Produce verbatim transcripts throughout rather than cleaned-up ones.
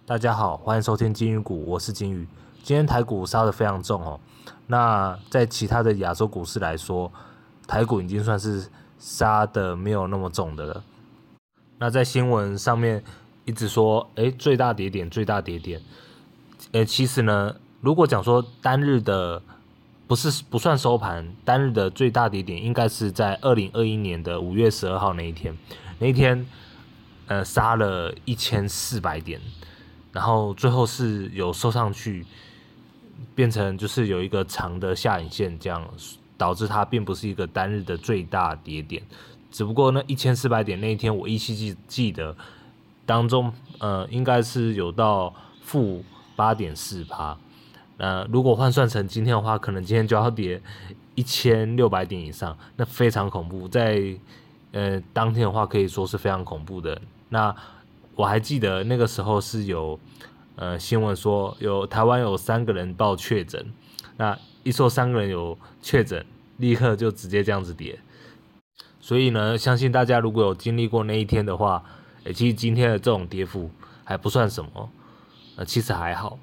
大家好，欢迎收听金鱼股，我是金鱼。今天台股杀得非常重哦。那在其他的亚洲股市来说，台股已经算是杀得没有那么重的了。那在新闻上面一直说，哎，最大跌点，最大跌点。呃，其实呢，如果讲说单日的不是不算收盘，单日的最大跌点应该是在二零二一年的五月十二号那一天，那一天呃杀了一千四百点。然后最后是有收上去，变成就是有一个长的下影线，这样导致它并不是一个单日的最大跌点。只不过那一千四百点那一天，我依稀记记得当中，呃，应该是有到负八点四趴。那如果换算成今天的话，可能今天就要跌一千六百点以上，那非常恐怖。在呃当天的话，可以说是非常恐怖的。那我还记得那个时候是有呃新闻说有台湾有三个人报确诊，那一说三个人有确诊，立刻就直接这样子跌。所以呢，相信大家如果有经历过那一天的话，欸、其实今天的这种跌幅还不算什么，呃，其实还好。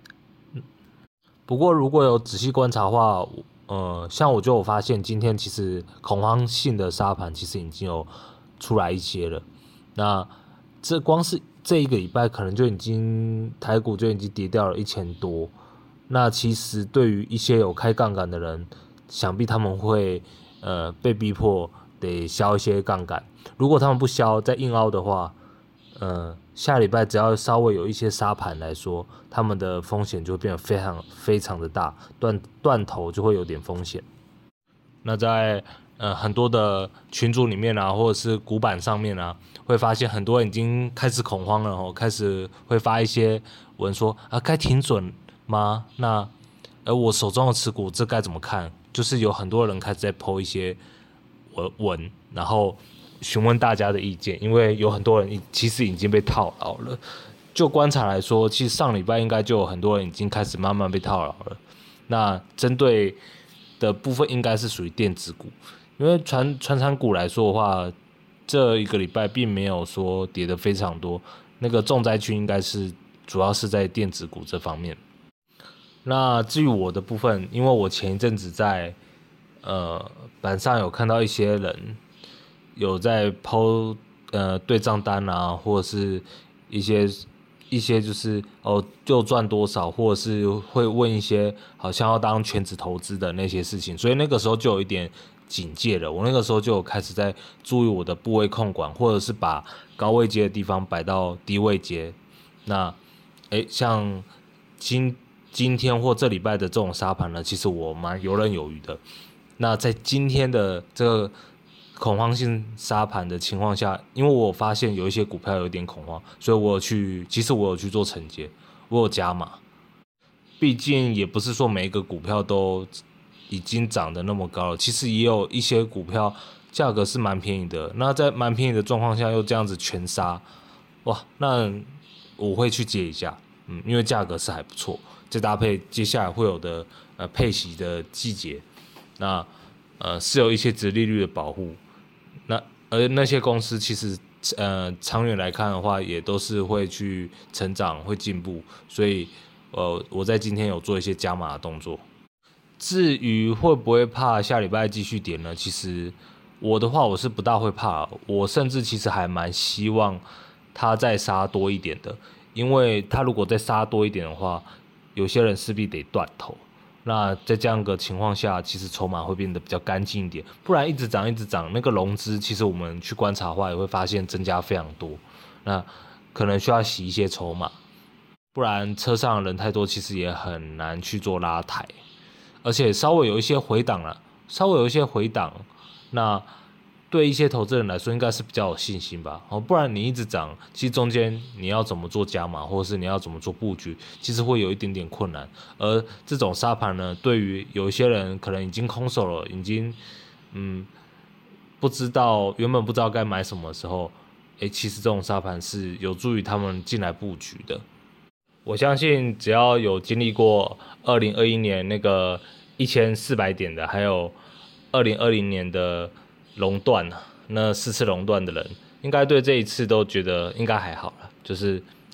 不过如果有仔细观察的话，呃，像我就有发现今天其实恐慌性的杀盘其实已经有出来一些了，那。这光是这一个礼拜，可能就已经台股就已经跌掉了一千多。那其实对于一些有开杠杆的人，想必他们会呃被逼迫得消一些杠杆。如果他们不消，再硬凹的话，呃，下礼拜只要稍微有一些杀盘来说，他们的风险就会变得非常非常的大，断断头就会有点风险。那在呃很多的群组里面啊，或者是股板上面啊，会发现很多人已经开始恐慌了哦，开始会发一些文说啊，该停损吗？那而我手中的持股这该怎么看？就是有很多人开始在 po 一些文文，然后询问大家的意见，因为有很多人其实已经被套牢了。就观察来说，其实上礼拜应该就有很多人已经开始慢慢被套牢了。那针对的部分应该是属于电子股，因为传传产股来说的话，这一个礼拜并没有说跌得非常多，那个重灾区应该是主要是在电子股这方面。那至于我的部分，因为我前一阵子在呃板上有看到一些人有在抛呃对账单啊，或者是一些一些就是哦就赚多少，或者是会问一些好像要当全职投资的那些事情，所以那个时候就有一点警戒了。我那个时候就有开始在注意我的部位控管，或者是把高位阶的地方摆到低位阶。那诶像今今天或这礼拜的这种沙盘呢，其实我蛮游刃有余的。那在今天的这个恐慌性杀盘的情况下，因为我发现有一些股票有点恐慌，所以我有去，其实我有去做承接，我有加码。毕竟也不是说每一个股票都已经涨得那么高了，其实也有一些股票价格是蛮便宜的。那在蛮便宜的状况下又这样子全杀，哇，那我会去接一下，嗯，因为价格是还不错，再搭配接下来会有的呃配息的季节，那呃是有一些殖利率的保护。那而那些公司其实呃长远来看的话，也都是会去成长、会进步，所以呃我在今天有做一些加码的动作。至于会不会怕下礼拜继续跌呢？其实我的话我是不大会怕，我甚至其实还蛮希望它再杀多一点的，因为它如果再杀多一点的话，有些人势必得断头。那在这样的情况下，其实筹码会变得比较干净一点，不然一直涨一直涨，那个融资其实我们去观察的话，也会发现增加非常多。那可能需要洗一些筹码，不然车上人太多，其实也很难去做拉抬。而且稍微有一些回档了，稍微有一些回档，那对一些投资人来说应该是比较有信心吧，哦，不然你一直涨，其实中间你要怎么做加码，或者是你要怎么做布局，其实会有一点点困难。而这种沙盘呢，对于有一些人可能已经空手了，已经嗯不知道原本不知道该买什么的时候，诶，其实这种沙盘是有助于他们进来布局的。我相信只要有经历过二零二一年那个一千四百点的，还有二零二零年的熔断那四次熔断的人，应该对这一次都觉得应该还好了，就是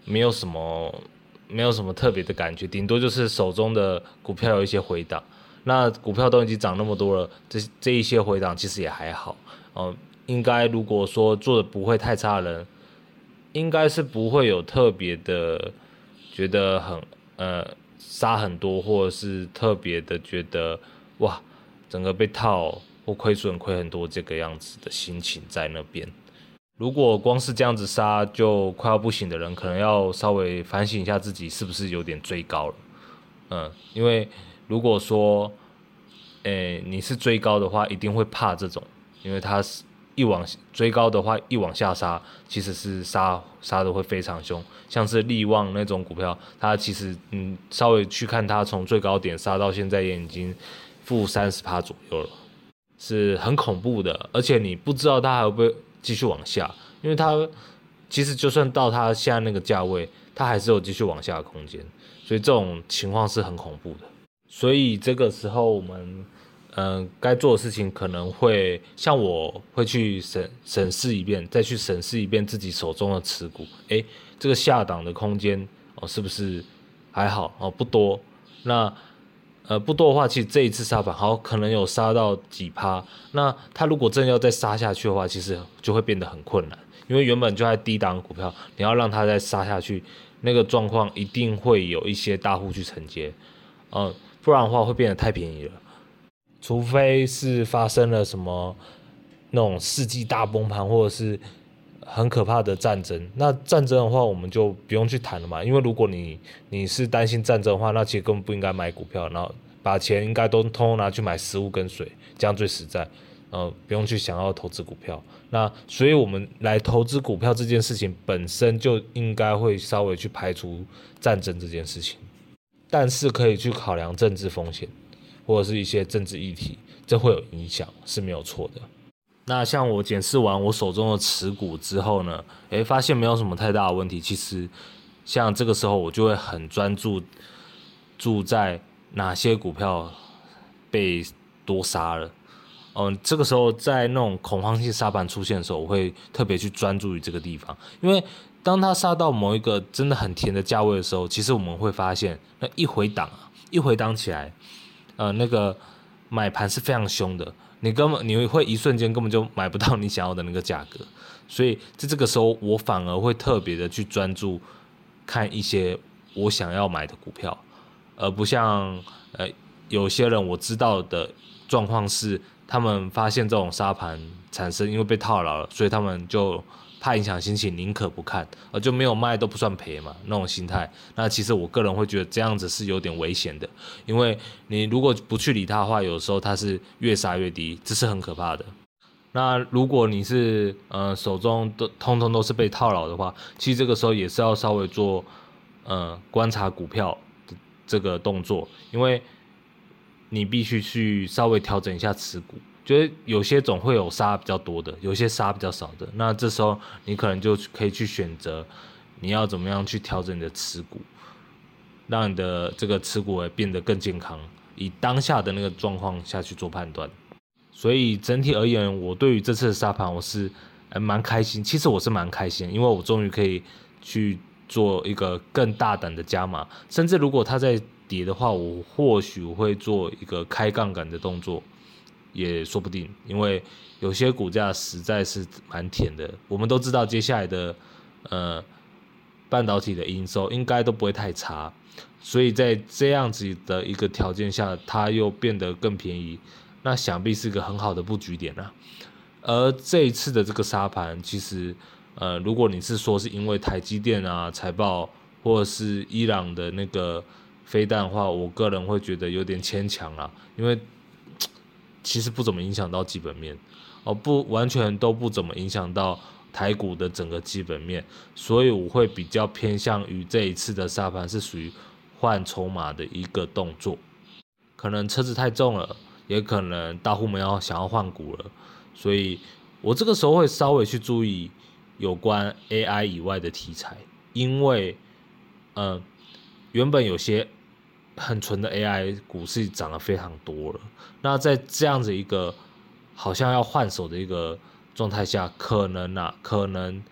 没有什么没有什么特别的感觉，顶多就是手中的股票有一些回档。那股票都已经涨那么多了，这这一些回档其实也还好哦、呃。应该如果说做的不会太差的人，应该是不会有特别的觉得很呃杀很多，或者是特别的觉得哇整个被套或亏损亏很多这个样子的心情在那边。如果光是这样子杀就快要不行的人，可能要稍微反省一下自己是不是有点追高了。嗯，因为如果说，诶你是追高的话，一定会怕这种，因为它一往追高的话，一往下杀，其实是杀杀的会非常凶。像是力旺那种股票，它其实嗯稍微去看它从最高点杀到现在也已经负三十趴左右了，是很恐怖的。而且你不知道它还会不会继续往下，因为它其实就算到它现在那个价位，它还是有继续往下的空间。所以这种情况是很恐怖的，所以这个时候我们，嗯、呃，该做的事情可能会像我会去审审视一遍，再去审视一遍自己手中的持股，诶，这个下档的空间哦是不是还好哦不多？那呃不多的话，其实这一次杀盘好可能有杀到几趴，那它如果真的要再杀下去的话，其实就会变得很困难，因为原本就在低档股票，你要让它再杀下去。那个状况一定会有一些大户去承接，嗯，不然的话会变得太便宜了。除非是发生了什么那种世纪大崩盘，或者是很可怕的战争。那战争的话，我们就不用去谈了嘛，因为如果你你是担心战争的话，那其实根本不应该买股票，然后把钱应该都通通拿去买食物跟水，这样最实在。呃，不用去想要投资股票，那所以我们来投资股票这件事情本身就应该会稍微去排除战争这件事情，但是可以去考量政治风险或者是一些政治议题，这会有影响是没有错的。那像我检视完我手中的持股之后呢，诶，发现没有什么太大的问题。其实像这个时候我就会很专注注在哪些股票被多杀了。嗯，这个时候在那种恐慌性杀盘出现的时候，我会特别去专注于这个地方，因为当它杀到某一个真的很甜的价位的时候，其实我们会发现，那一回档啊，一回档起来，呃，那个买盘是非常凶的，你根本你会一瞬间根本就买不到你想要的那个价格，所以在这个时候，我反而会特别的去专注看一些我想要买的股票，而不像呃有些人我知道的状况是。他们发现这种杀盘产生，因为被套牢了，所以他们就怕影响心情，宁可不看，而就没有卖都不算赔嘛，那种心态。那其实我个人会觉得这样子是有点危险的，因为你如果不去理它的话，有时候它是越杀越低，这是很可怕的。那如果你是呃手中都通通都是被套牢的话，其实这个时候也是要稍微做呃观察股票的这个动作，因为。你必须去稍微调整一下持股，就是有些总会有杀比较多的，有些杀比较少的，那这时候你可能就可以去选择你要怎么样去调整你的持股，让你的这个持股也变得更健康，以当下的那个状况下去做判断。所以整体而言，我对于这次的杀盘我是蛮开心，其实我是蛮开心，因为我终于可以去做一个更大胆的加码，甚至如果它在跌的话，我或许会做一个开杠杆的动作，也说不定。因为有些股价实在是蛮甜的，我们都知道接下来的呃半导体的营收应该都不会太差，所以在这样子的一个条件下，它又变得更便宜，那想必是个很好的布局点啊。而这一次的这个杀盘，其实呃，如果你是说是因为台积电啊财报，或者是伊朗的那个。飞弹的话，我个人会觉得有点牵强啦，因为其实不怎么影响到基本面，哦，不完全都不怎么影响到台股的整个基本面，所以我会比较偏向于这一次的杀盘是属于换筹码的一个动作，可能车子太重了，也可能大户们要想要换股了，所以我这个时候会稍微去注意有关 A I 以外的题材，因为嗯、呃，原本有些很纯的 A I 股市涨得非常多了，那在这样子一个好像要换手的一个状态下，可能啊，可能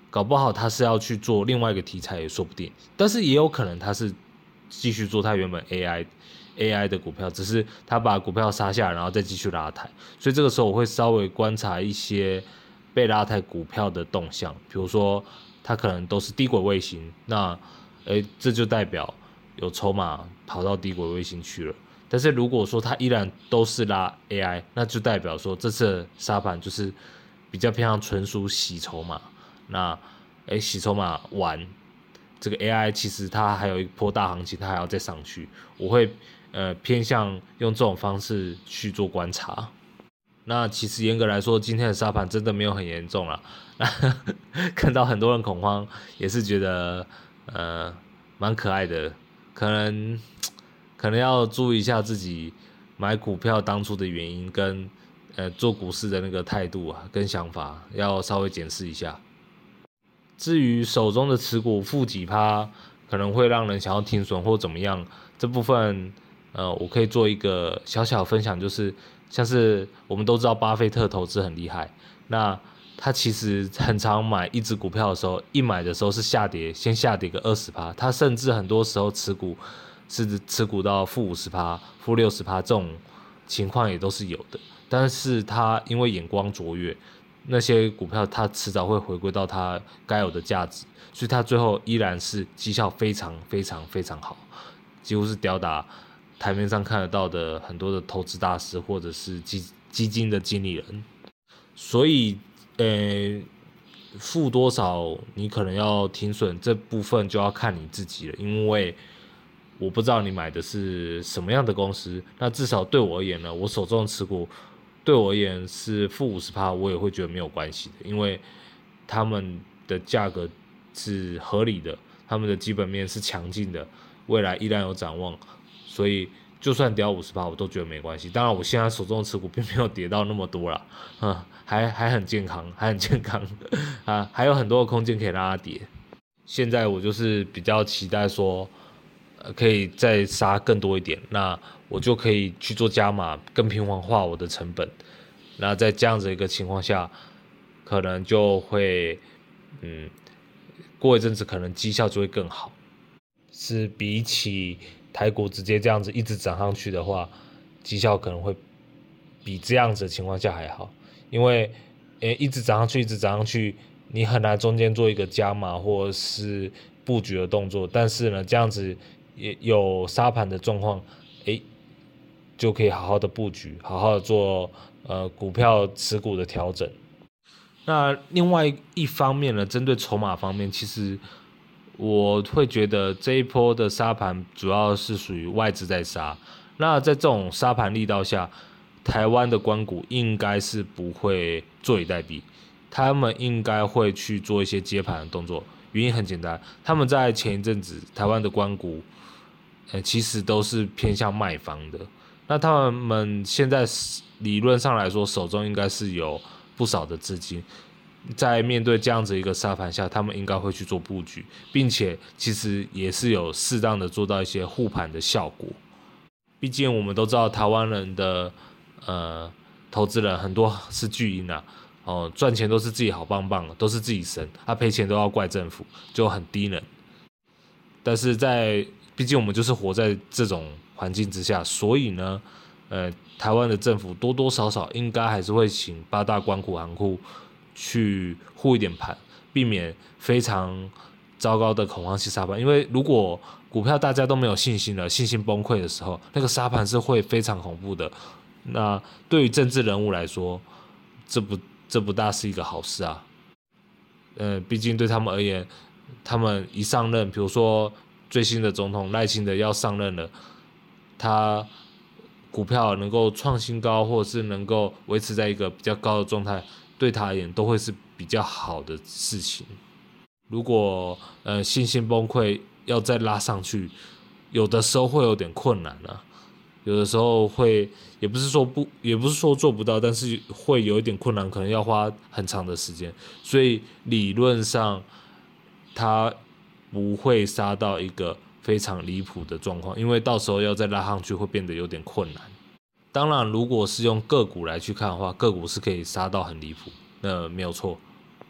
搞不好他是要去做另外一个题材也说不定，但是也有可能他是继续做他原本 A I A I 的股票，只是他把股票杀下来，然后再继续拉抬。所以这个时候我会稍微观察一些被拉抬股票的动向，比如说它可能都是低轨卫星，那诶这就代表有筹码跑到低轨卫星去了。但是如果说它依然都是拉 A I， 那就代表说这次的沙盘就是比较偏向纯属洗筹码。那诶洗筹码完，这个 A I 其实它还有一波大行情，它还要再上去。我会呃偏向用这种方式去做观察。那其实严格来说，今天的沙盘真的没有很严重啦。看到很多人恐慌，也是觉得呃蛮可爱的。可能可能要注意一下自己买股票当初的原因，跟呃做股市的那个态度啊，跟想法要稍微检视一下。至于手中的持股负几趴，可能会让人想要停损或怎么样，这部分呃我可以做一个小小分享，就是像是我们都知道巴菲特投资很厉害，那他其实很常买一只股票的时候，一买的时候是下跌，先下跌个 百分之二十， 他甚至很多时候持股是持股到负 百分之五十、负 百分之六十 这种情况也都是有的，但是他因为眼光卓越，那些股票它迟早会回归到它该有的价值，所以它最后依然是绩效非常非常非常好，几乎是吊打台面上看得到的很多的投资大师或者是基基金的经理人。所以呃负多少你可能要停损，这部分就要看你自己了，因为我不知道你买的是什么样的公司。那至少对我而言呢，我手中的持股对我而言是负 百分之五十， 我也会觉得没有关系的，因为他们的价格是合理的，他们的基本面是强劲的，未来依然有展望，所以就算跌到 百分之五十 我都觉得没关系。当然我现在手中的持股并没有跌到那么多啦，嗯，还还很健康，还很健康啊，还有很多的空间可以让它跌。现在我就是比较期待说呃，可以再杀更多一点，那我就可以去做加码，更平缓化我的成本。那在这样子一个情况下，可能就会，嗯，过一阵子可能绩效就会更好。是比起台股直接这样子一直涨上去的话，绩效可能会比这样子的情况下还好，因为，诶，一直涨上去，一直涨上去，你很难中间做一个加码或是布局的动作，但是呢，这样子也有杀盘的状况，诶，就可以好好的布局，好好的做呃股票持股的调整。那另外一方面呢，针对筹码方面，其实我会觉得这一波的杀盘主要是属于外资在杀。那在这种杀盘力道下，台湾的官股应该是不会坐以待毙，他们应该会去做一些接盘的动作。原因很简单，他们在前一阵子台湾的官股，呃，其实都是偏向卖方的。那他们现在理论上来说，手中应该是有不少的资金，在面对这样子一个杀盘下，他们应该会去做布局，并且其实也是有适当的做到一些护盘的效果。毕竟我们都知道，台湾人的呃投资人很多是巨婴啊，哦，赚钱都是自己好棒棒，都是自己神，他、啊、赔钱都要怪政府，就很低能。但是在毕竟我们就是活在这种环境之下，所以呢，呃，台湾的政府多多少少应该还是会请八大官股行库去护一点盘，避免非常糟糕的恐慌性杀盘。因为如果股票大家都没有信心了，信心崩溃的时候，那个杀盘是会非常恐怖的。那对于政治人物来说，这不这不大是一个好事啊。呃，毕竟对他们而言，他们一上任，比如说最新的总统赖清德要上任了，他股票能够创新高，或者是能够维持在一个比较高的状态，对他而言都会是比较好的事情。如果呃信心崩溃，要再拉上去，有的时候会有点困难啊，有的时候会，也不是说不，也不是说做不到，但是会有一点困难，可能要花很长的时间。所以理论上，它不会杀到一个非常离谱的状况，因为到时候要再拉上去会变得有点困难。当然，如果是用个股来去看的话，个股是可以杀到很离谱，那没有错。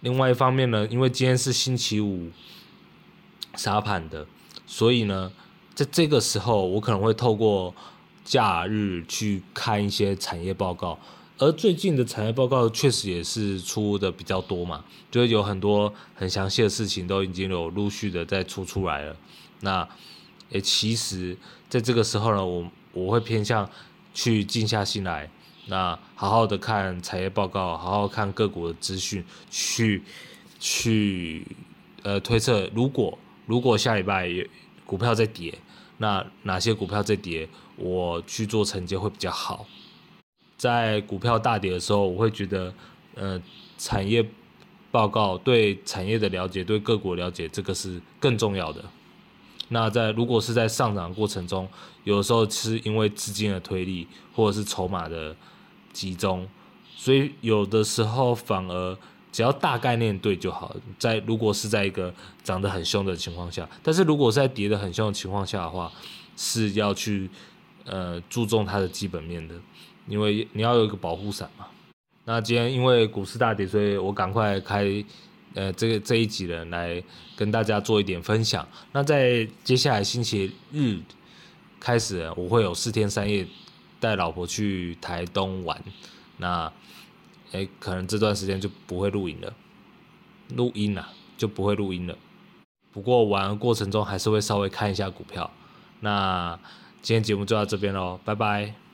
另外一方面呢，因为今天是星期五沙盘的，所以呢，在这个时候我可能会透过假日去看一些产业报告，而最近的产业报告确实也是出的比较多嘛，就是有很多很详细的事情都已经有陆续的在出出来了。那诶，其实在这个时候呢，我我会偏向去静下心来，那好好的看产业报告，好好看个股的资讯，去去呃推测，如果如果下礼拜股票在跌，那哪些股票在跌，我去做承接会比较好。在股票大跌的时候，我会觉得，呃，产业报告对产业的了解，对个股的了解，这个是更重要的。那在如果是在上涨的过程中，有的时候是因为资金的推力或者是筹码的集中，所以有的时候反而只要大概念对就好。在如果是在一个涨得很凶的情况下，但是如果是在跌得很凶的情况下的话，是要去呃注重它的基本面的，因为你要有一个保护伞嘛。那今天因为股市大跌，所以我赶快开呃这个这一集呢来跟大家做一点分享。那在接下来星期日开始，我会有四天三夜带老婆去台东玩。那诶可能这段时间就不会录音了，录音啦就不会录音了。不过玩的过程中还是会稍微看一下股票。那今天节目就到这边咯，拜拜。